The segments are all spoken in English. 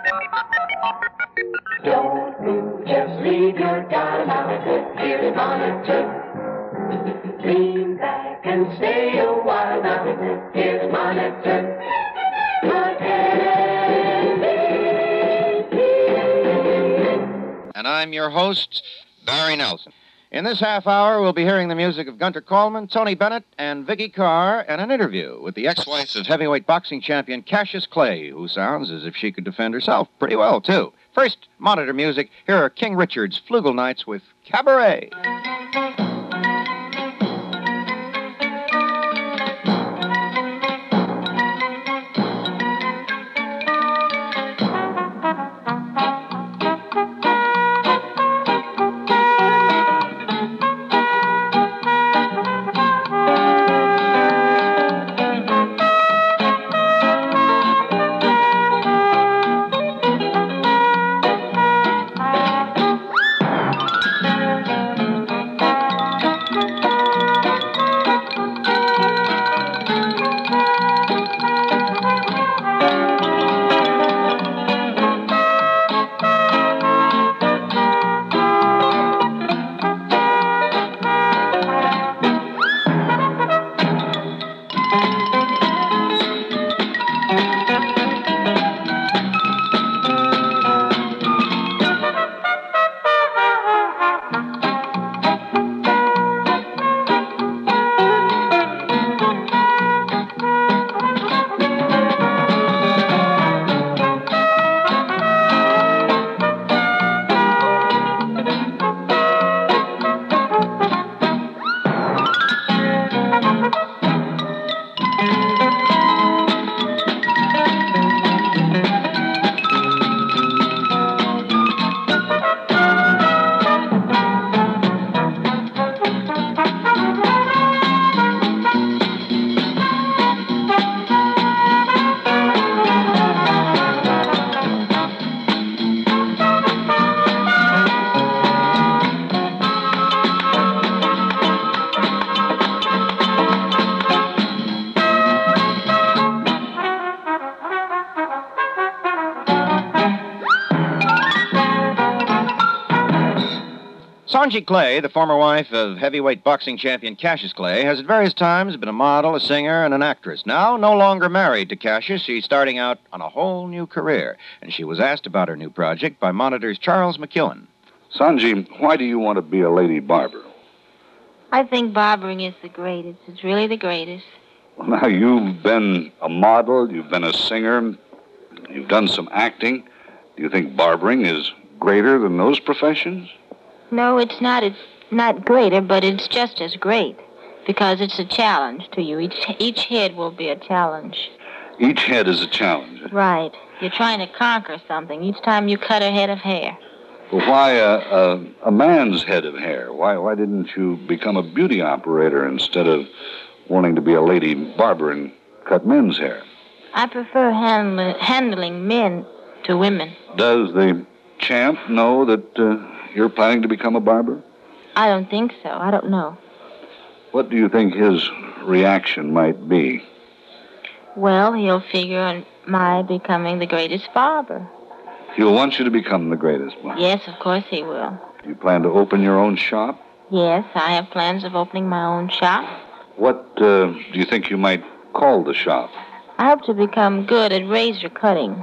Don't move, just leave your dial on a good dearly monitor. Lean back and stay a while now, good dearly monitor. And I'm your host, Barry Nelson. In this half hour, we'll be hearing the music of Gunter Coleman, Tony Bennett, and Vicky Carr, and an interview with the ex-wife of heavyweight boxing champion Cassius Clay, who sounds as if she could defend herself pretty well, too. First, monitor music. Here are King Richard's Flugel Knights with Cabaret. Sonji Clay, the former wife of heavyweight boxing champion Cassius Clay, has at various times been a model, a singer, and an actress. Now, no longer married to Cassius, she's starting out on a whole new career. And she was asked about her new project by Monitor's Charles McEwen. Sonji, why do you want to be a lady barber? I think barbering is the greatest. It's really the greatest. Well, now, you've been a model, you've been a singer, you've done some acting. Do you think barbering is greater than those professions? No, it's not. It's not greater, but it's just as great because it's a challenge to you. Each head will be a challenge. Each head is a challenge. Right. You're trying to conquer something each time you cut a head of hair. Well, why a man's head of hair? Why didn't you become a beauty operator instead of wanting to be a lady barber and cut men's hair? I prefer handling men to women. Does the champ know that you're planning to become a barber? I don't think so. I don't know. What do you think his reaction might be? Well, he'll figure on my becoming the greatest barber. He'll want you to become the greatest barber? Yes, of course he will. Do you plan to open your own shop? Yes, I have plans of opening my own shop. What do you think you might call the shop? I hope to become good at razor cutting.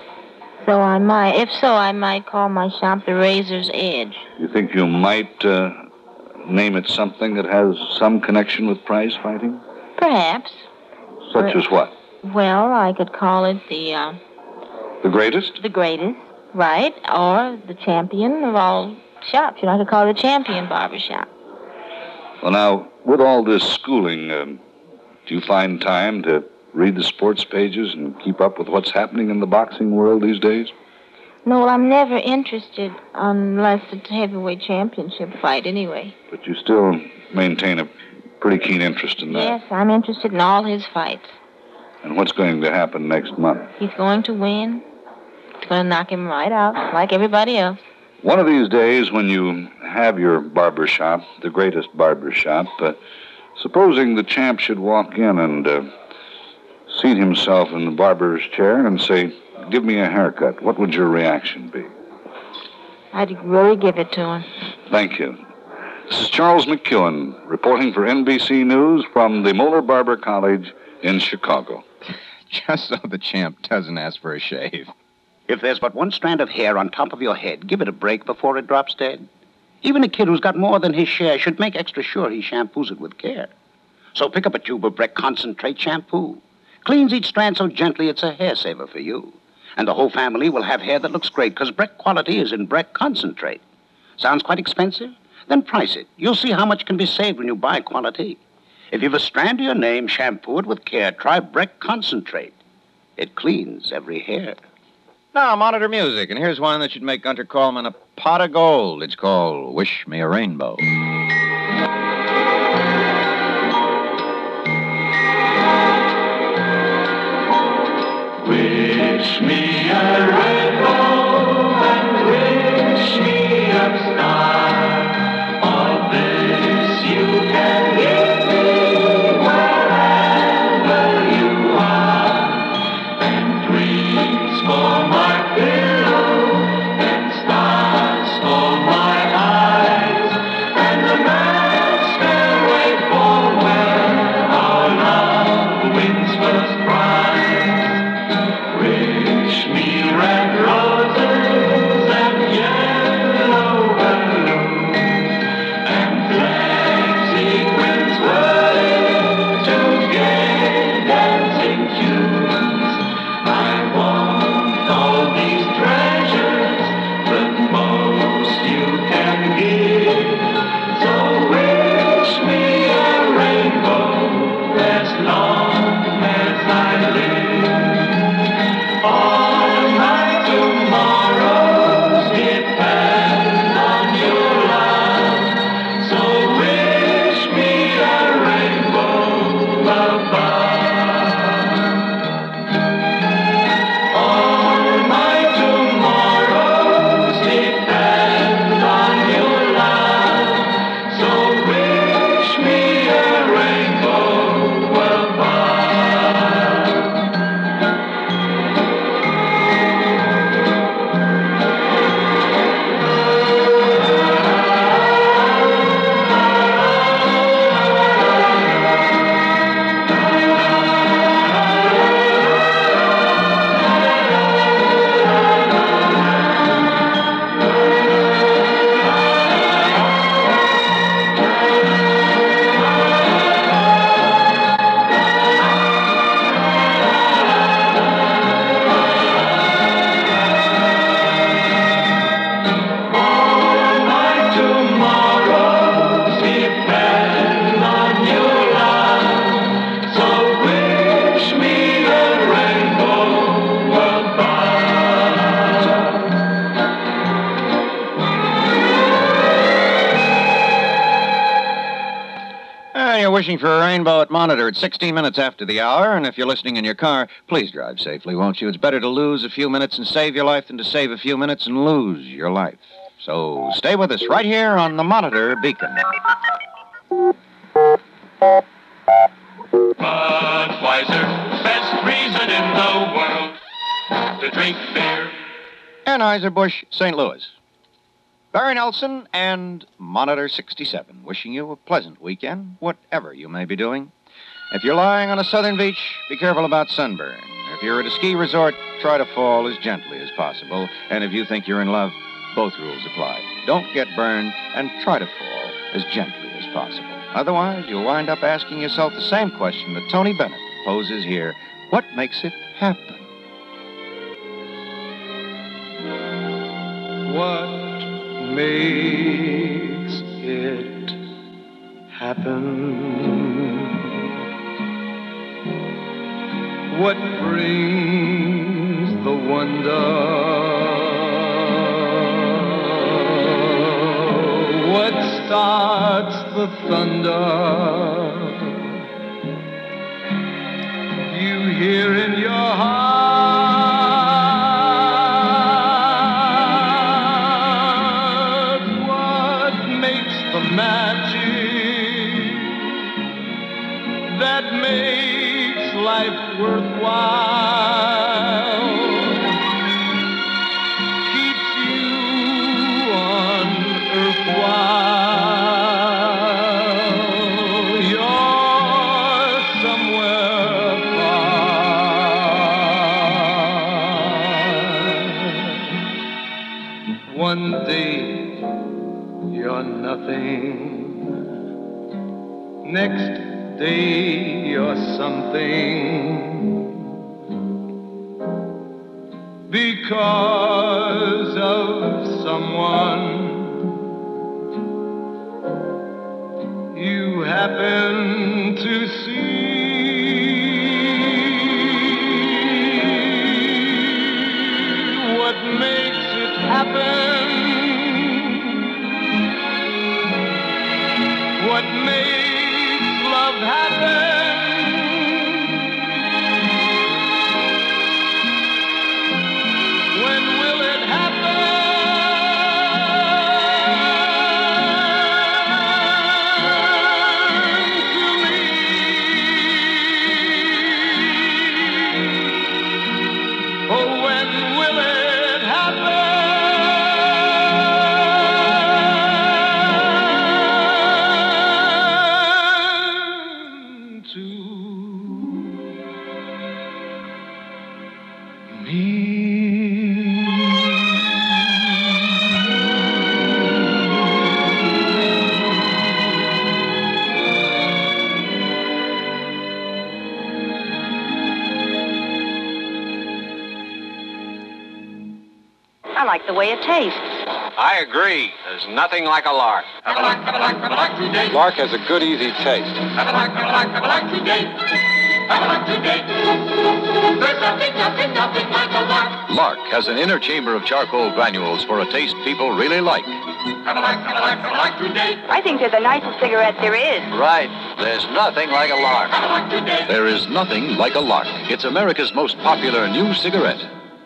I might call my shop the Razor's Edge. You think you might name it something that has some connection with prize fighting? Perhaps. Such as what? Well, I could call it the greatest? The greatest, right. Or the champion of all shops. I could call it the champion barber shop. Well, now, with all this schooling, do you find time to read the sports pages and keep up with what's happening in the boxing world these days? No, well, I'm never interested unless it's a heavyweight championship fight anyway. But you still maintain a pretty keen interest in that? Yes, I'm interested in all his fights. And what's going to happen next month? He's going to win. He's going to knock him right out, like everybody else. One of these days when you have your barber shop, the greatest barber shop, supposing the champ should walk in and seat himself in the barber's chair and say, give me a haircut, what would your reaction be? I'd really give it to him. Thank you. This is Charles McEwen reporting for NBC News from the Moeller Barber College in Chicago. Just so the champ doesn't ask for a shave. If there's but one strand of hair on top of your head, give it a break before it drops dead. Even a kid who's got more than his share should make extra sure he shampoos it with care. So pick up a tube of Breck Concentrate Shampoo. Cleans each strand so gently it's a hair saver for you. And the whole family will have hair that looks great, because Breck quality is in Breck Concentrate. Sounds quite expensive? Then price it. You'll see how much can be saved when you buy quality. If you've a strand to your name, shampoo it with care. Try Breck Concentrate. It cleans every hair. Now, monitor music, and here's one that should make Gunter Coleman a pot of gold. It's called Wish Me a Rainbow. Wish me a rainbow and wish me a star. All this you can give me wherever you are. And dreams for my pillow and stars for my eyes. And the night stairway for where our love wins first prize. Wish me red roses and yellow balloons and flag sequins whirling to gay dancing tunes. I want all these treasures, but most you can give. So wish me a rainbow as long as I live. All my tomorrows depend on your love, so wish me a rainbow above. All my tomorrows depend on your love, so wish me a rainbow above. All my tomorrows depend on your love, so wish me a rainbow above. You're wishing for a rainbow at Monitor. It's 16 minutes after the hour, and if you're listening in your car, please drive safely, won't you? It's better to lose a few minutes and save your life than to save a few minutes and lose your life. So stay with us right here on the Monitor Beacon. Budweiser, best reason in the world to drink beer. Anheuser-Busch, St. Louis. Barry Nelson and Monitor 67, wishing you a pleasant weekend, whatever you may be doing. If you're lying on a southern beach, be careful about sunburn. If you're at a ski resort, try to fall as gently as possible. And if you think you're in love, both rules apply. Don't get burned, and try to fall as gently as possible. Otherwise, you'll wind up asking yourself the same question that Tony Bennett poses here. What makes it happen? What makes it happen? What brings the wonder? What starts the thunder? You hear in your heart. That makes life worthwhile. One day you're nothing. Next day you're something. Because of someone you happen to see. What makes it happen? What makes love happen? When will it happen to me? Oh, when will it happen to me? I like the way it tastes. I agree. There's nothing like a lark. Lark has a good, easy taste. Lark has an inner chamber of charcoal granules for a taste people really like. I think they're the nicest cigarette there is. Right. There's nothing like a lark. There is nothing like a Lark. It's America's most popular new cigarette.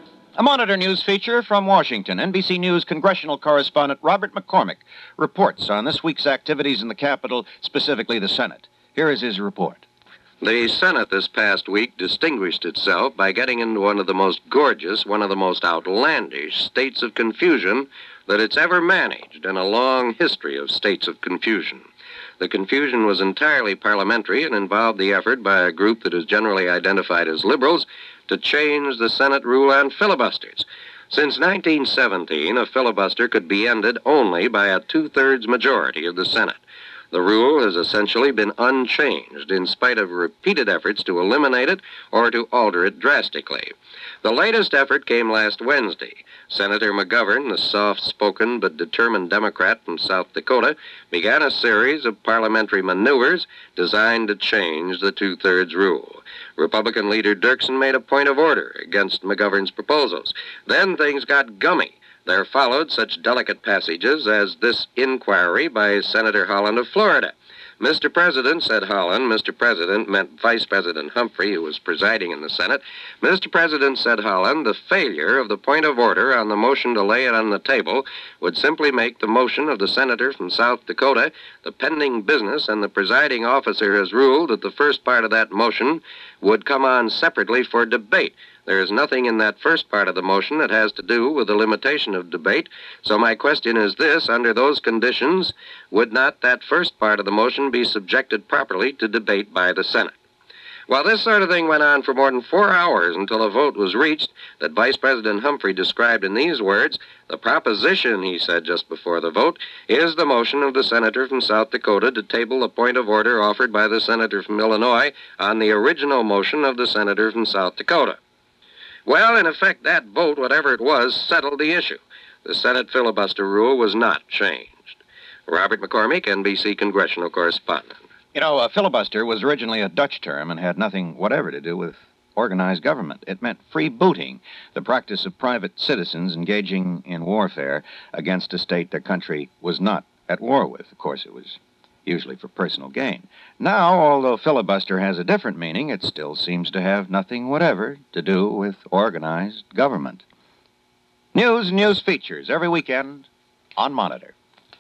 A Monitor News feature from Washington. NBC News congressional correspondent Robert McCormick reports on this week's activities in the Capitol, specifically the Senate. Here is his report. The Senate this past week distinguished itself by getting into one of the most gorgeous, one of the most outlandish states of confusion that it's ever managed in a long history of states of confusion. The confusion was entirely parliamentary and involved the effort by a group that is generally identified as liberals to change the Senate rule on filibusters. Since 1917, a filibuster could be ended only by a two-thirds majority of the Senate. The rule has essentially been unchanged in spite of repeated efforts to eliminate it or to alter it drastically. The latest effort came last Wednesday. Senator McGovern, the soft-spoken but determined Democrat from South Dakota, began a series of parliamentary maneuvers designed to change the two-thirds rule. Republican leader Dirksen made a point of order against McGovern's proposals. Then things got gummy. There followed such delicate passages as this inquiry by Senator Holland of Florida. Mr. President, said Holland. Mr. President meant Vice President Humphrey, who was presiding in the Senate. Mr. President, said Holland, the failure of the point of order on the motion to lay it on the table would simply make the motion of the senator from South Dakota the pending business, and the presiding officer has ruled that the first part of that motion would come on separately for debate. There is nothing in that first part of the motion that has to do with the limitation of debate. So my question is this: under those conditions, would not that first part of the motion be subjected properly to debate by the Senate? Well, this sort of thing went on for more than 4 hours until a vote was reached that Vice President Humphrey described in these words. The proposition, he said just before the vote, is the motion of the senator from South Dakota to table a point of order offered by the senator from Illinois on the original motion of the senator from South Dakota. Well, in effect, that vote, whatever it was, settled the issue. The Senate filibuster rule was not changed. Robert McCormick, NBC congressional correspondent. You know, a filibuster was originally a Dutch term and had nothing whatever to do with organized government. It meant freebooting, the practice of private citizens engaging in warfare against a state their country was not at war with. Of course, it was usually for personal gain. Now, although filibuster has a different meaning, it still seems to have nothing whatever to do with organized government. News and news features every weekend on Monitor.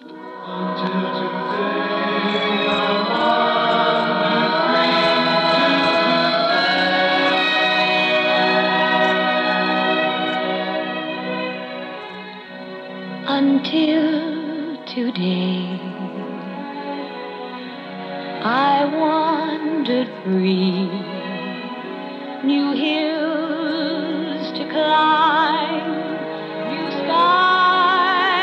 Until today, I wandered free, new hills to climb, new skies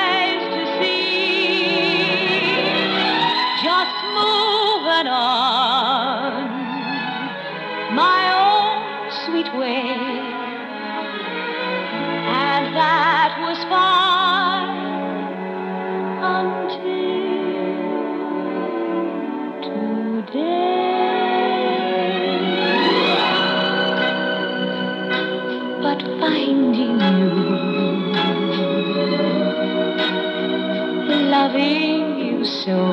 was fine until today. But finding you, loving you so,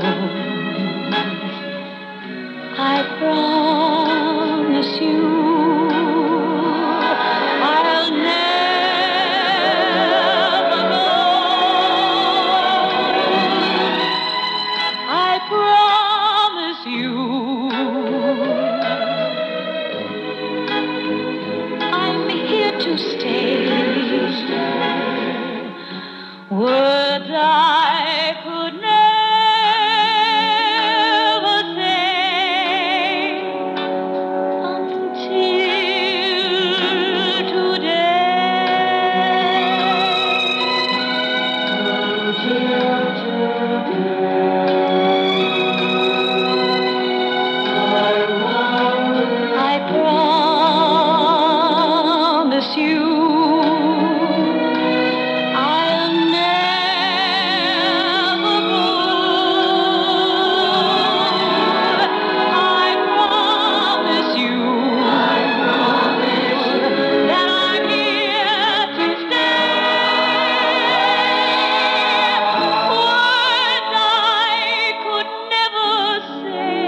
I promise you I'll never go. I promise you I'm here to stay. Words I could never say until today. I promise you I'll never go. I promise you that I'm here to stay. Words I could never say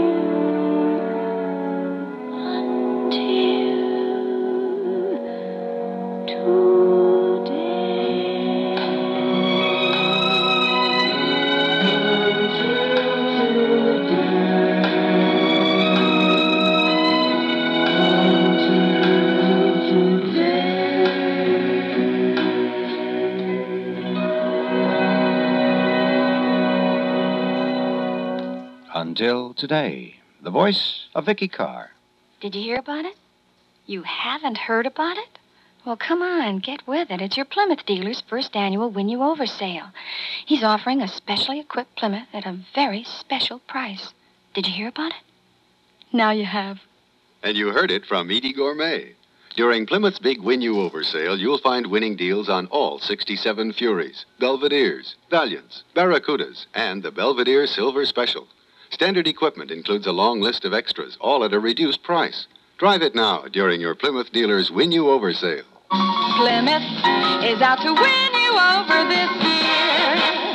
Until Today. The voice of Vicky Carr. Did you hear about it? You haven't heard about it? Well, come on, get with it. It's your Plymouth dealer's first annual Win You Over sale. He's offering a specially equipped Plymouth at a very special price. Did you hear about it? Now you have. And you heard it from Edie Gourmet. During Plymouth's big Win You Over sale, you'll find winning deals on all 67 Furies, Belvederes, Valiants, Barracudas, and the Belvedere Silver Special. Standard equipment includes a long list of extras, all at a reduced price. Drive it now during your Plymouth dealer's Win You Over sale. Plymouth is out to win you over this year.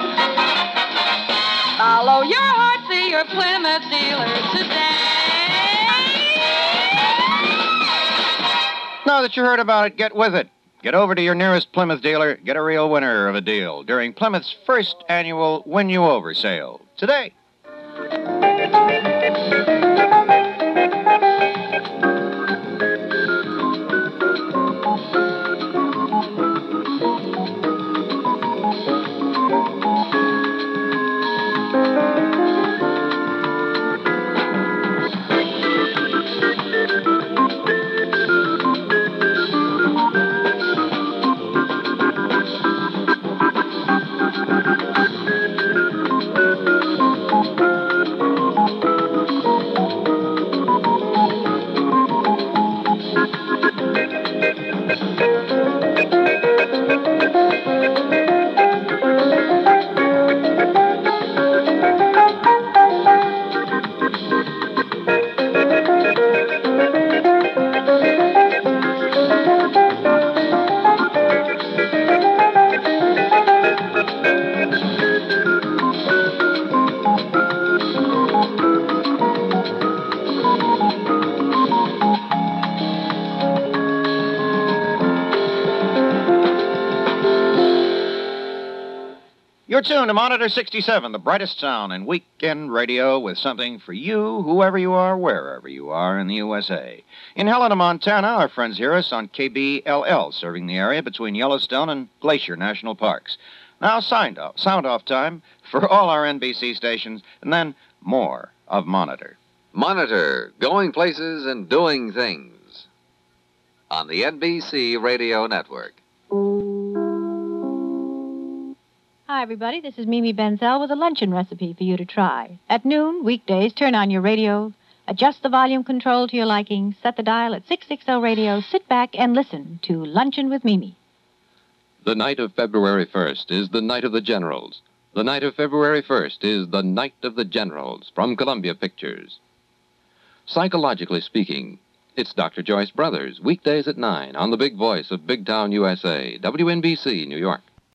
Follow your heart, see your Plymouth dealer today. Now that you heard about it, get with it. Get over to your nearest Plymouth dealer, get a real winner of a deal during Plymouth's first annual Win You Over sale today. You're tuned to Monitor 67, the brightest sound in weekend radio with something for you, whoever you are, wherever you are in the USA. In Helena, Montana, our friends hear us on KBLL, serving the area between Yellowstone and Glacier National Parks. Now, sound off time for all our NBC stations, and then more of Monitor. Monitor, going places and doing things on the NBC Radio Network. Hi, everybody. This is Mimi Benzel with a luncheon recipe for you to try. At noon, weekdays, turn on your radio, adjust the volume control to your liking, set the dial at 660 radio, sit back and listen to Luncheon with Mimi. The night of February 1st is the night of the generals. The night of February 1st is the night of the generals from Columbia Pictures. Psychologically speaking, it's Dr. Joyce Brothers, weekdays at 9 on the big voice of Big Town USA, WNBC, New York.